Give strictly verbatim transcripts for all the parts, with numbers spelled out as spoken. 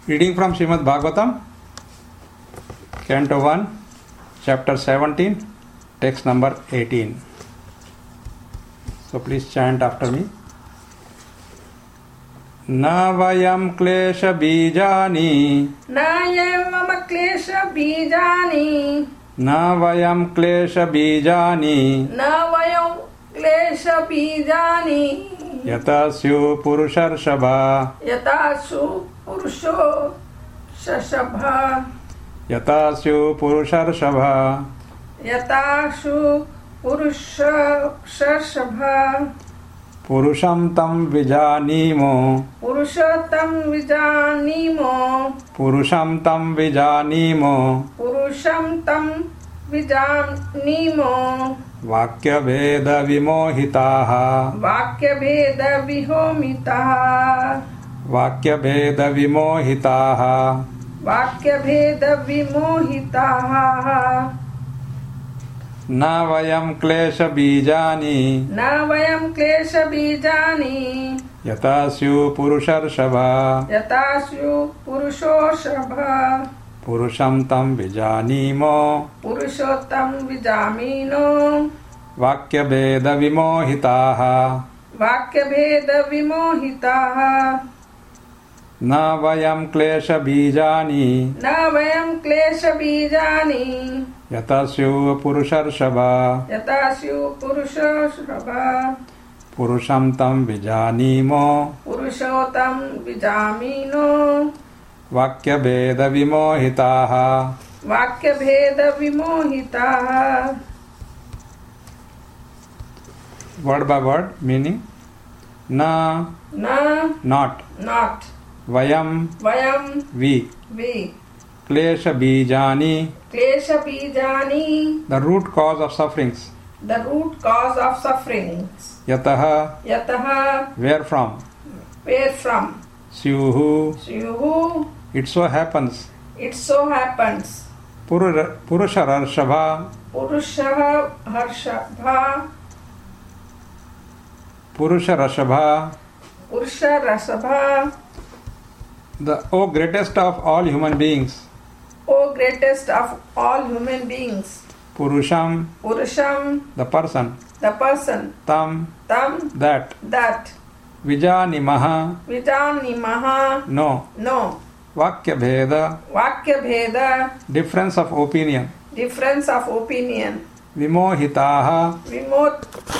Reading from Srimad Bhagavatam, Canto one, Chapter seventeen, Text number eighteen. So please chant after me. Na vayam klesha bijani Na yam klesha bijani Na vayam klesha bijani Na vayam klesha bijani Yatasyu purusharshabha Yatasu purusho shashabha Yatasyu purusharshabha Yatasu purusha shashabha Purusham tam vijanimo Purushotam vijanimo Purusham tam vijanimo Purusham tam vijanimo Vakya veda vimohitaha Vakya bheda vihomitaha Vakya veda vimohitaha Vakya bheda vimohitaha Na vayam klesha bijani Na vayam klesha bijani Yatasyu purusharshabha Yatasyu purushorshabha Purusham tam vijanimo Purushottam vijamino Vakya veda vimohitaha Vakya bheda vimohitaha Na vayam klesha bijani Na vayam klesha bijani Yatasyu purusharshabha Yatasyu purushorshabha Purusham tam vijanimo Purushottam vijamino Vakya veda vimohitaha Vakya bheda vimohitaha. Word by word meaning. Na, Na, not. not. Vayam, Vayam, we. we. Klesha bijani, Klesha bijani, the root cause of sufferings. the root cause of sufferings. Yataha, Yataha, where from? where from? Syuhu, Syuhu, it so happens. it so happens. Purusha Rarshabha, Purusha harshabha, Purusha Rashabha, Purusha rasabha, the O greatest of all human beings. O greatest of all human beings. Purusham, Purusham, the person. the person. Tam, Tam, that. that. Vijanimaha, Vijanimaha, no. no. Vakya Bheda, Vakya bheda, difference of opinion. difference of opinion. Vimohitaha, Vimot,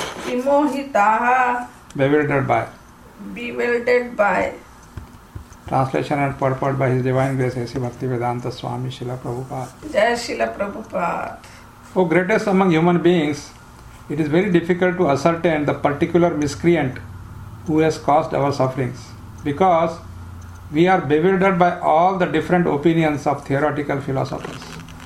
vimohitaha, bewildered by. bewildered by. Translation and purport by His Divine Grace A C Bhaktivedanta Swami Srila Prabhupada. Jai Srila Prabhupada. O greatest among human beings, it is very difficult to ascertain the particular miscreant who has caused our sufferings, because we are bewildered by all the different opinions of theoretical philosophers.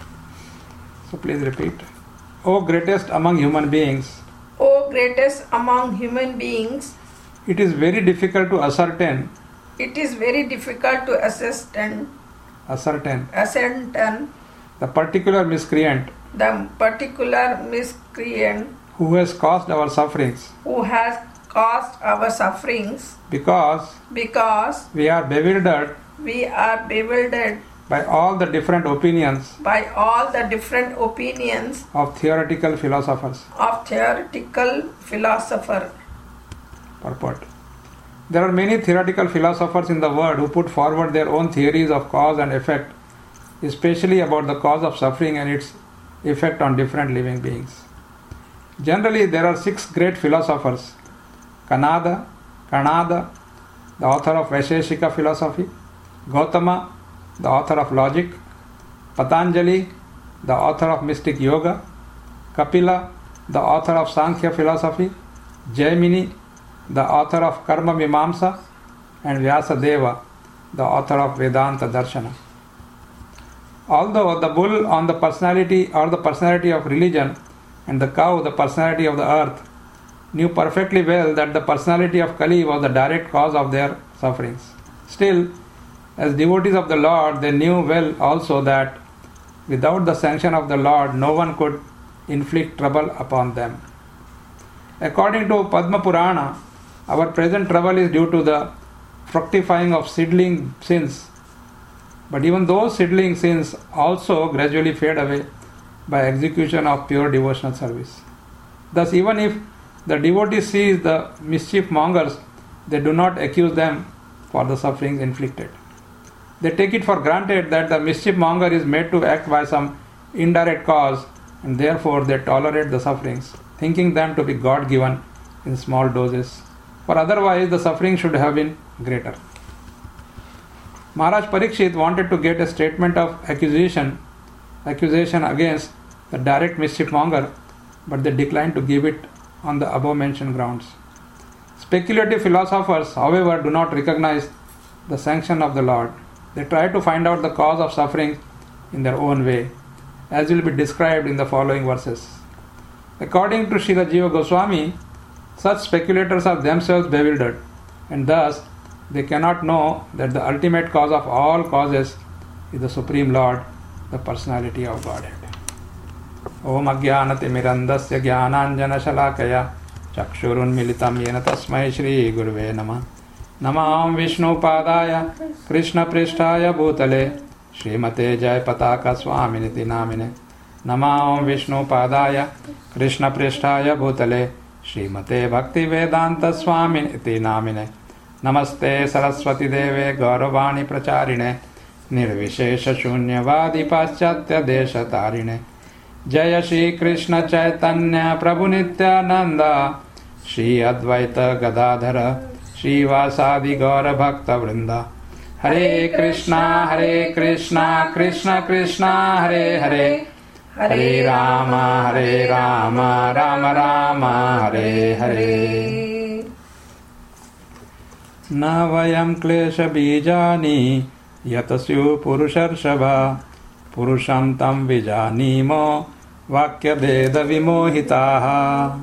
So please repeat. O greatest among human beings, O greatest among human beings, it is very difficult to ascertain it is very difficult to ascertain, ascertain ascertain the particular miscreant the particular miscreant who has caused our sufferings, who has caused our sufferings, because because we are bewildered we are bewildered by all the different opinions by all the different opinions of theoretical philosophers. of theoretical philosopher. Purport. There are many theoretical philosophers in the world who put forward their own theories of cause and effect, especially about the cause of suffering and its effect on different living beings. Generally, there are six great philosophers: Kanada, Kanada, the author of Vaisheshika philosophy; Gautama, the author of logic; Patanjali, the author of mystic yoga; Kapila, the author of Sankhya philosophy; Jaimini, the author of Karma Mimamsa; and Vyasadeva, the author of Vedanta Darshana. Although the bull on the personality or the personality of religion and the cow the personality of the earth knew perfectly well that the personality of Kali was the direct cause of their sufferings, still, as devotees of the Lord, they knew well also that without the sanction of the Lord, no one could inflict trouble upon them. According to Padma Purana, our present trouble is due to the fructifying of seedling sins But even those seedling sins also gradually fade away by execution of pure devotional service. Thus, even if the devotee sees the mischief mongers, they do not accuse them for the sufferings inflicted. They take it for granted that the mischief monger is made to act by some indirect cause, and therefore they tolerate the sufferings, thinking them to be God-given in small doses, for otherwise the suffering should have been greater. Maharaj Parikshit wanted to get a statement of accusation, accusation against the direct mischief monger, but they declined to give it on the above mentioned grounds. Speculative philosophers, however, do not recognize the sanction of the Lord. They try to find out the cause of suffering in their own way, as will be described in the following verses. According to Srila Jiva Goswami, such speculators are themselves bewildered, and thus they cannot know that the ultimate cause of all causes is the Supreme Lord, the Personality of Godhead. Om Ajnanati Mirandasya Jnananjana Shalakaya Chakshurunmilitam Yena Tasmai Shri Guruve Namah Namam Vishnu Padaya Krishna Prishtaya Bhutale Srimate Jai Pataka Swaminiti Namine Namam Vishnu Padaya Krishna Prishtaya Bhutale Srimate Bhakti Vedanta Swaminiti Namine Namaste Saraswati Deve Gauravani Pracharine Nirvishesha Shunyavadi Paschatya Desha Tarine Jaya Shri Krishna Chaitanya Prabhu Nityananda Shri Advaita Gadadhara Shri Vasadi Gaura Bhakta Vrinda Hare Krishna Hare Krishna Krishna Krishna Hare Hare Hare Rama Hare Rama Rama Rama Hare Hare Na vayam klesha bijani yatasyu purusharshava purusham tam vijanimo vakya veda vimohitaha.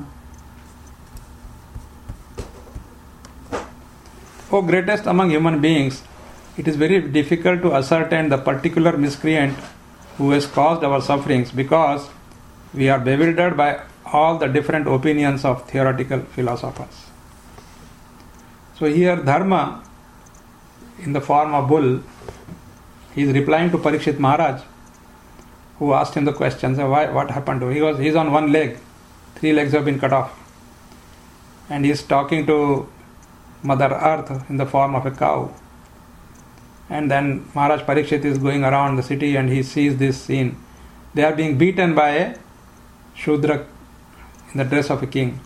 O greatest among human beings, it is very difficult to ascertain the particular miscreant who has caused our sufferings, because we are bewildered by all the different opinions of theoretical philosophers. So here Dharma, in the form of bull, he is replying to Parikshit Maharaj, who asked him the question, so why, what happened to him? He was, he is on one leg, three legs have been cut off, and he is talking to Mother Earth in the form of a cow. And then Maharaj Parikshit is going around the city and he sees this scene. They are being beaten by a Shudra in the dress of a king.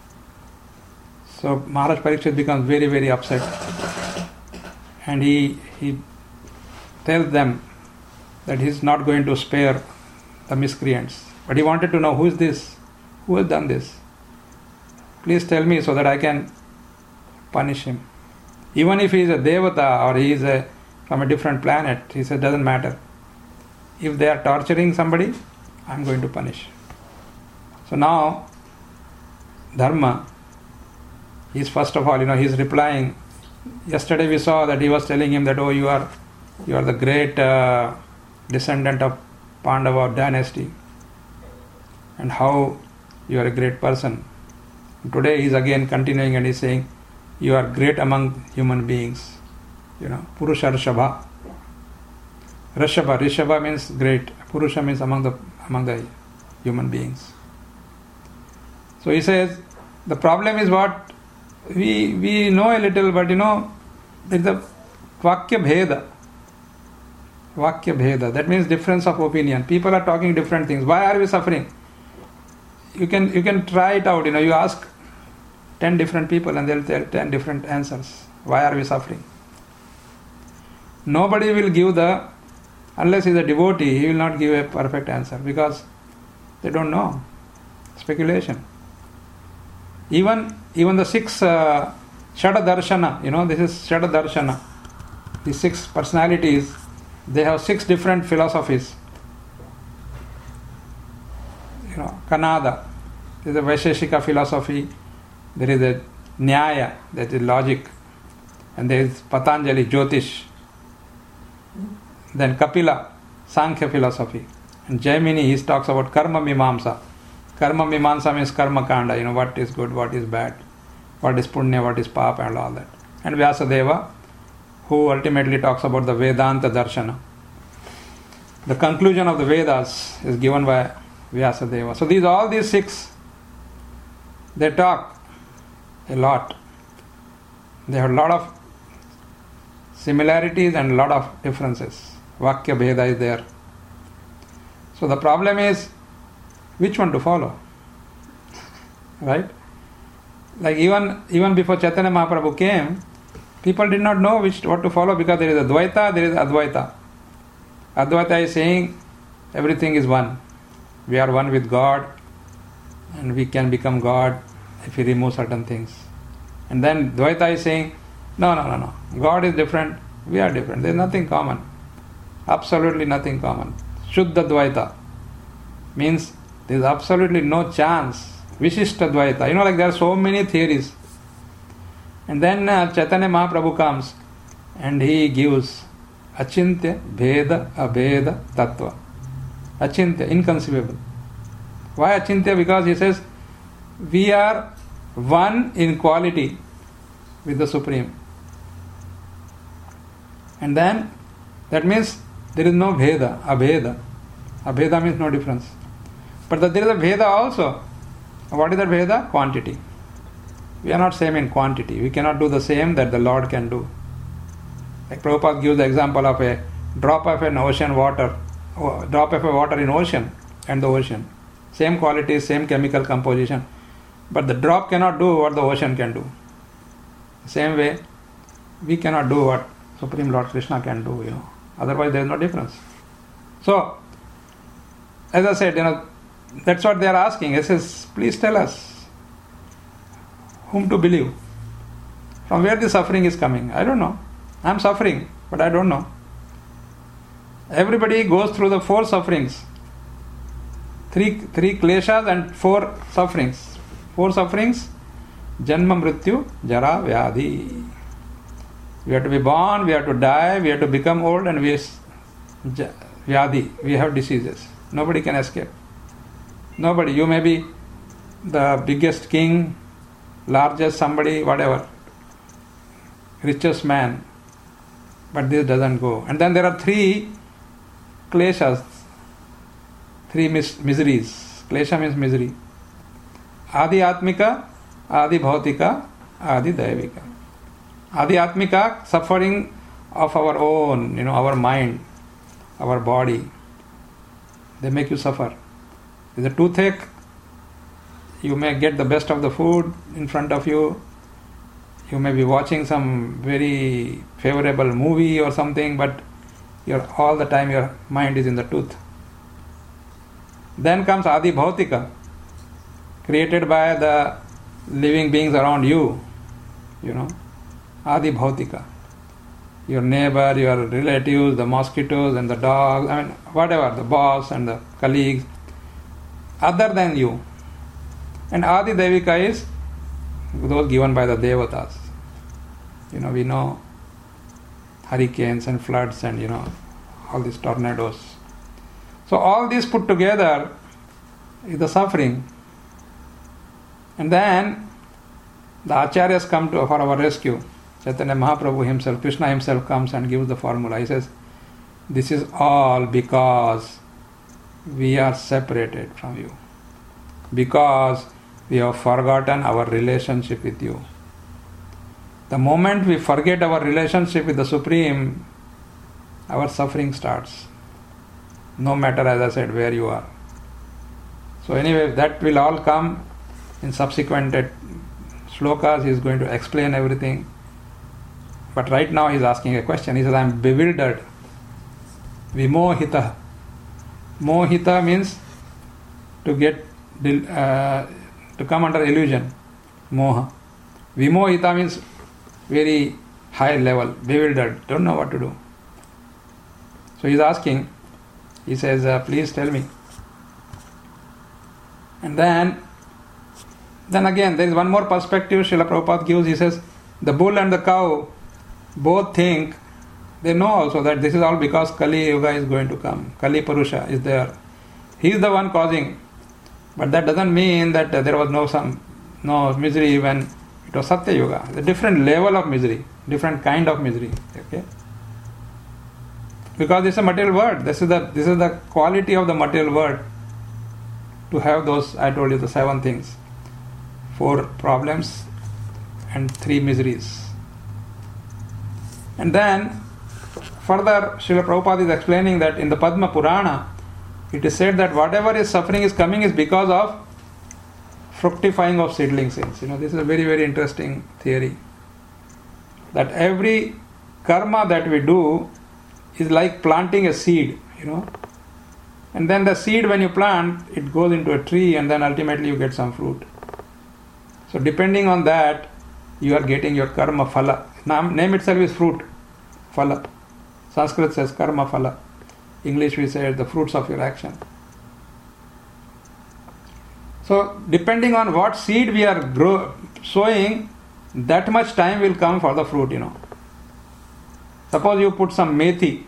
So Maharaj Parikshit becomes very, very upset. And he, he tells them that he is not going to spare the miscreants. But he wanted to know, who is this? Who has done this? Please tell me so that I can punish him. Even if he is a Devata or he is a, from a different planet, he said, doesn't matter. If they are torturing somebody, I am going to punish. So now, Dharma, he is first of all, you know, he is replying. Yesterday we saw that he was telling him that, oh, you are, you are the great uh, descendant of Pandava dynasty, and how you are a great person. And today he is again continuing and he is saying, you are great among human beings. You know, Purusha Rishabha. Rishabha, Rishabha means great. Purusha means among the among the human beings. So he says, the problem is what? We we know a little, but you know, there is a Vakya Bheda. Vakya Bheda. That means difference of opinion. People are talking different things. Why are we suffering? You can you can try it out. You know, you ask ten different people and they'll tell ten different answers. Why are we suffering? Nobody will give the, unless he is a devotee, he will not give a perfect answer, because they don't know. Speculation. Even even the six uh, Shada Darshana, you know, this is Shada Darshana. The six personalities, they have six different philosophies. You know, Kanada, there is a Vaisheshika philosophy. There is a Nyaya, that is logic, and there is Patanjali, Jyotish. Then Kapila, Sankhya philosophy, and Jaimini, he talks about Karma Mimamsa. Karma Mimamsa means Karma Kanda, you know, what is good, what is bad, what is Punya, what is Papa, and all that. And Vyasadeva, who ultimately talks about the Vedanta Darshana, the conclusion of the Vedas is given by Vyasadeva. So these all these six, they talk a lot. They have a lot of similarities and a lot of differences. Vakya Bheda is there. So the problem is which one to follow. Right? Like even even before Chaitanya Mahaprabhu came, people did not know which what to follow, because there is Advaita, there is Advaita. Advaita is saying everything is one. We are one with God and we can become God if we remove certain things. And then Dvaita is saying, no, no, no, no. God is different, we are different. There is nothing common. Absolutely nothing common. Shuddha Dvaita means there is absolutely no chance. Vishishta Dvaita. You know, like there are so many theories. And then uh, Chaitanya Mahaprabhu comes and he gives Achintya Bheda Abheda Tattva. Achintya, inconceivable. Why Achintya? Because he says we are one in quality with the Supreme. And then that means there is no Bheda, Abheda. Abheda means no difference. But there is a Bheda also. What is that Bheda? Quantity. We are not same in quantity. We cannot do the same that the Lord can do. Like Prabhupada gives the example of a drop of an ocean water, drop of a water in ocean and the ocean. Same quality, same chemical composition. But the drop cannot do what the ocean can do. Same way, we cannot do what Supreme Lord Krishna can do, you know. Otherwise there is no difference. So, as I said, you know, that's what they are asking. He says, please tell us whom to believe. From where the suffering is coming? I don't know. I am suffering, but I don't know. Everybody goes through the four sufferings. Three, three kleshas and four sufferings. Four sufferings: Janma, Mrityu, Jara, Vyadhi. We have to be born, we have to die, we have to become old, and we Vyadhi. We have diseases. Nobody can escape. Nobody. You may be the biggest king, largest somebody, whatever, richest man, but this doesn't go. And then there are three kleshas, three mis- miseries. Klesha means misery. Adi Atmika, Adi Bhautika, Adi Daivika. Adi Atmika, suffering of our own, you know, our mind, our body. They make you suffer. With a toothache, you may get the best of the food in front of you. You may be watching some very favorable movie or something, but you're, all the time your mind is in the tooth. Then comes Adi Bhautika, created by the living beings around you, you know. Adi Bhautika. Your neighbor, your relatives, the mosquitoes and the dogs, I mean, whatever, the boss and the colleagues, other than you. And Adi Devika is those given by the Devatas. You know, we know hurricanes and floods and, you know, all these tornadoes. So all these put together is the suffering. And then the Acharyas come to for our rescue. Chaitanya Mahaprabhu himself, Krishna himself comes and gives the formula. He says, this is all because we are separated from you. Because we have forgotten our relationship with you. The moment we forget our relationship with the Supreme, our suffering starts. No matter, as I said, where you are. So anyway, that will all come in subsequent shlokas. He is going to explain everything. But right now he is asking a question. He says, I am bewildered. Vimohita. Mohita means to get uh, to come under illusion. Moha. Vimohita means very high level, bewildered, don't know what to do. So he is asking, he says, uh, please tell me. And then, then again, there is one more perspective Srila Prabhupada gives. He says, the bull and the cow both think, they know also that this is all because Kali Yuga is going to come. Kali Purusha is there. He is the one causing. But that doesn't mean that uh, there was no some no misery when it was Satya Yuga. A different level of misery, different kind of misery. Okay. Because it's a material world. This is the this is the quality of the material world. To have those, I told you, the seven things. Four problems and three miseries. And then, further, Srila Prabhupada is explaining that in the Padma Purana, it is said that whatever is suffering is coming is because of fructifying of seedling sins. You know, this is a very, very interesting theory. That every karma that we do is like planting a seed, you know. And then the seed, when you plant, it goes into a tree and then ultimately you get some fruit. So depending on that, you are getting your karma phala. Name itself is fruit, phala. Sanskrit says karma phala. English we say the fruits of your action. So depending on what seed we are grow, sowing, that much time will come for the fruit, you know. Suppose you put some methi.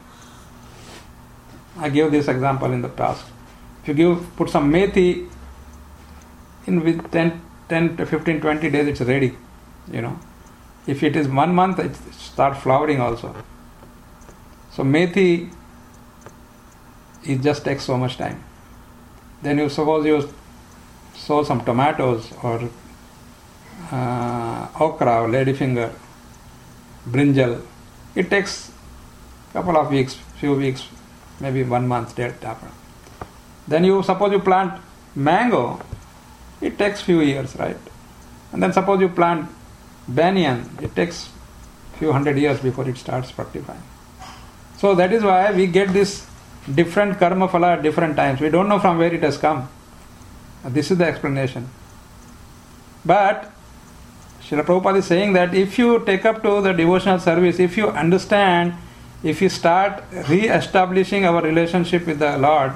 I gave this example in the past. If you give put some methi, in with ten, ten to fifteen, twenty days it's ready, you know. If it is one month, it starts flowering also. So methi, it just takes so much time. Then you suppose you sow some tomatoes or uh, okra or ladyfinger, brinjal. It takes a couple of weeks, few weeks, maybe one month that happen. Then you suppose you plant mango, it takes few years, right? And then suppose you plant banyan, it takes few hundred years before it starts fructifying. So that is why we get this different karma phala at different times. We don't know from where it has come. This is the explanation. But Srila Prabhupada is saying that if you take up to the devotional service, if you understand, if you start re-establishing our relationship with the Lord,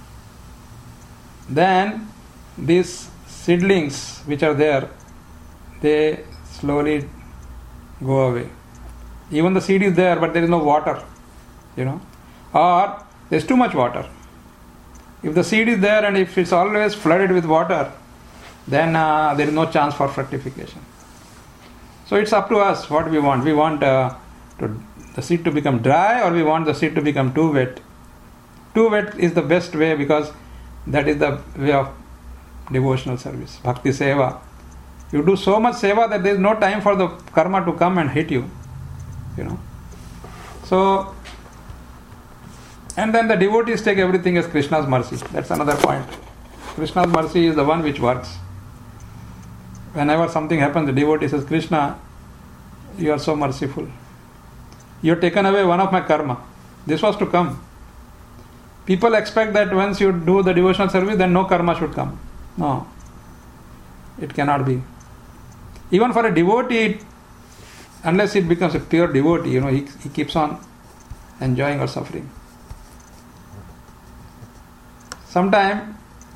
then these seedlings which are there, they slowly go away. Even the seed is there, but there is no water, you know, or there is too much water. If the seed is there and if it's always flooded with water, then uh, there is no chance for fructification. So it's up to us what we want. We want uh, to, the seed to become dry, or we want the seed to become too wet. Too wet is the best way, because that is the way of devotional service, bhakti seva. You do so much seva that there is no time for the karma to come and hit you, you know. So, and then the devotees take everything as Krishna's mercy. That's another point. Krishna's mercy is the one which works. Whenever something happens, the devotee says, Krishna, you are so merciful. You have taken away one of my karma. This was to come. People expect that once you do the devotional service, then no karma should come. No. It cannot be. Even for a devotee, unless it becomes a pure devotee, you know, he, he keeps on enjoying or suffering. Sometime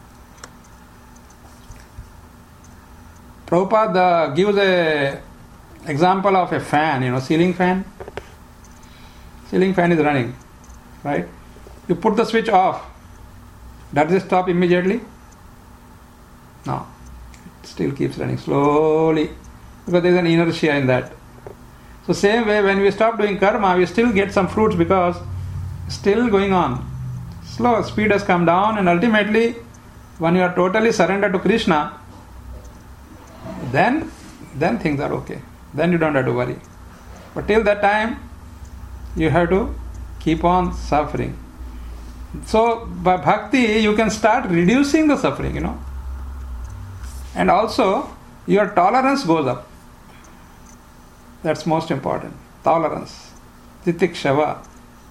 Prabhupada gives a example of a fan, you know, ceiling fan. Ceiling fan is running, right? You put the switch off. Does it stop immediately? No. It still keeps running slowly, because there is an inertia in that. So same way, when we stop doing karma, we still get some fruits, because still going on. Slow, speed has come down, and ultimately, when you are totally surrendered to Krishna, then then things are okay. Then you don't have to worry. But till that time, you have to keep on suffering. So by bhakti, you can start reducing the suffering, you know. And also, your tolerance goes up. That's most important. Tolerance. Titikshava.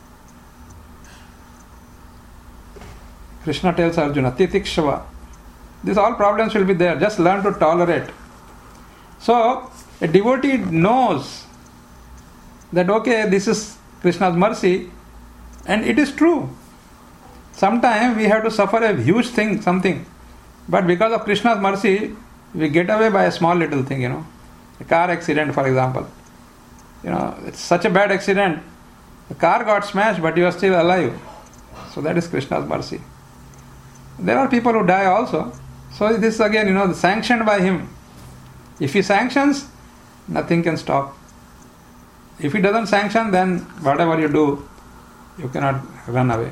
Krishna tells Arjuna, Titikshava. These all problems will be there. Just learn to tolerate. So, a devotee knows that, okay, this is Krishna's mercy, and it is true. Sometimes we have to suffer a huge thing, something. But because of Krishna's mercy, we get away by a small little thing, you know. A car accident, for example. You know, it's such a bad accident. The car got smashed, but you are still alive. So that is Krishna's mercy. There are people who die also. So this again, you know, sanctioned by him. If he sanctions, nothing can stop. If he doesn't sanction, then whatever you do, You cannot run away.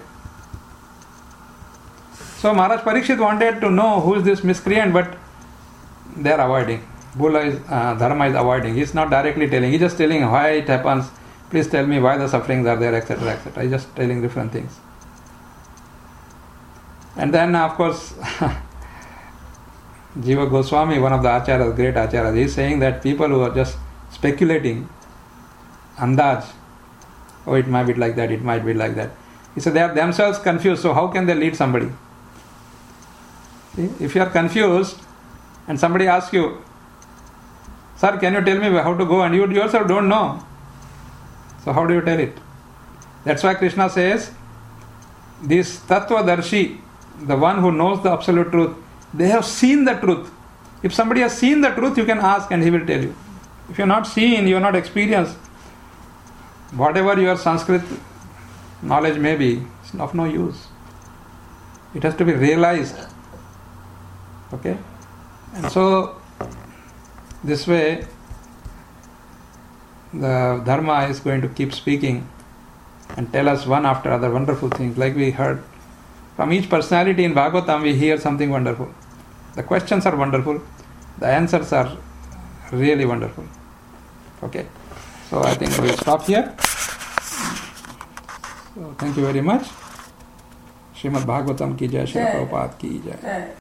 So Maharaj Parikshit wanted to know who is this miscreant, but they are avoiding. Bulla is, uh, Dharma is avoiding. He is not directly telling. He is just telling why it happens. Please tell me why the sufferings are there, et cetera, et cetera. He is just telling different things. And then, of course, Jiva Goswami, one of the acharyas, great acharyas, he is saying that people who are just speculating, andaj, oh, it might be like that, it might be like that. He said they are themselves confused, so how can they lead somebody? See? If you are confused and somebody asks you, sir, can you tell me how to go? And you yourself don't know. So how do you tell it? That's why Krishna says, this Tattvadarshi, the one who knows the absolute truth, they have seen the truth. If somebody has seen the truth, you can ask and he will tell you. If you are not seen, you are not experienced, whatever your Sanskrit knowledge may be, it's of no use. It has to be realized. Okay? And so, this way, the Dharma is going to keep speaking and tell us one after other wonderful things. Like we heard from each personality in Bhagavatam, we hear something wonderful. The questions are wonderful. The answers are really wonderful. Okay? So I think we'll stop here. So thank you very much. Srimad Bhagavatam ki jai, Srila Prabhupada ki jai.